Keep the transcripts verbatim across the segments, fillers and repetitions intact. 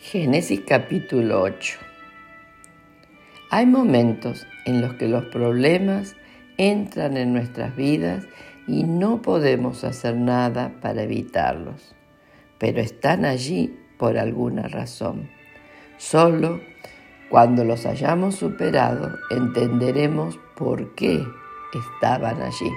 Génesis capítulo ocho. Hay momentos en los que los problemas entran en nuestras vidas y no podemos hacer nada para evitarlos, pero están allí por alguna razón. Solo cuando los hayamos superado entenderemos por qué estaban allí.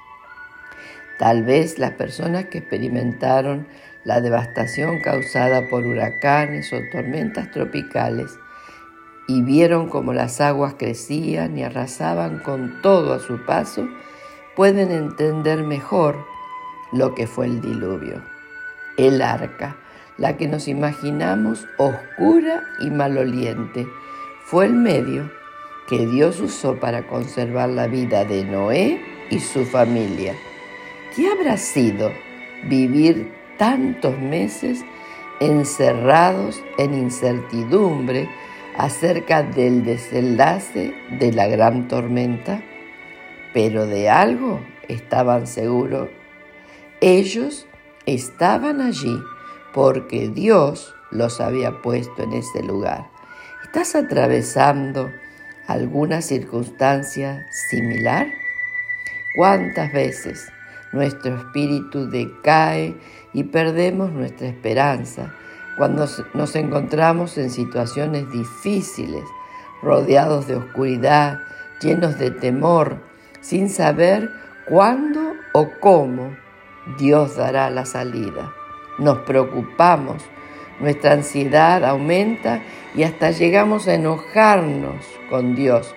Tal vez las personas que experimentaron la devastación causada por huracanes o tormentas tropicales y vieron cómo las aguas crecían y arrasaban con todo a su paso, pueden entender mejor lo que fue el diluvio. El arca, la que nos imaginamos oscura y maloliente, fue el medio que Dios usó para conservar la vida de Noé y su familia. ¿Qué habrá sido vivir tantos meses encerrados en incertidumbre acerca del desenlace de la gran tormenta? Pero de algo estaban seguros. Ellos estaban allí porque Dios los había puesto en ese lugar. ¿Estás atravesando alguna circunstancia similar? ¿Cuántas veces nuestro espíritu decae y perdemos nuestra esperanza cuando nos encontramos en situaciones difíciles, rodeados de oscuridad, llenos de temor, sin saber cuándo o cómo Dios dará la salida? Nos preocupamos, nuestra ansiedad aumenta y hasta llegamos a enojarnos con Dios.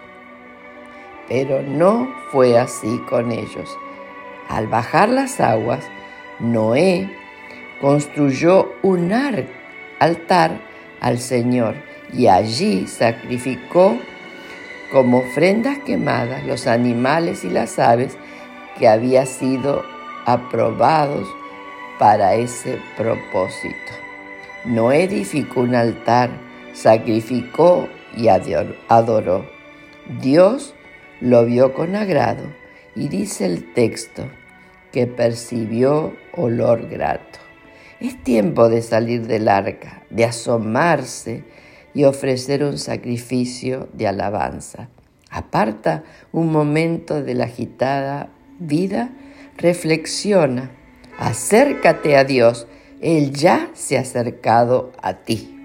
Pero no fue así con ellos. Al bajar las aguas, Noé construyó un altar al Señor y allí sacrificó como ofrendas quemadas los animales y las aves que habían sido aprobados para ese propósito. Noé edificó un altar, sacrificó y adoró. Dios lo vio con agrado y dice el texto que percibió olor grato. Es tiempo de salir del arca, de asomarse y ofrecer un sacrificio de alabanza. Aparta un momento de la agitada vida, reflexiona, acércate a Dios, Él ya se ha acercado a ti.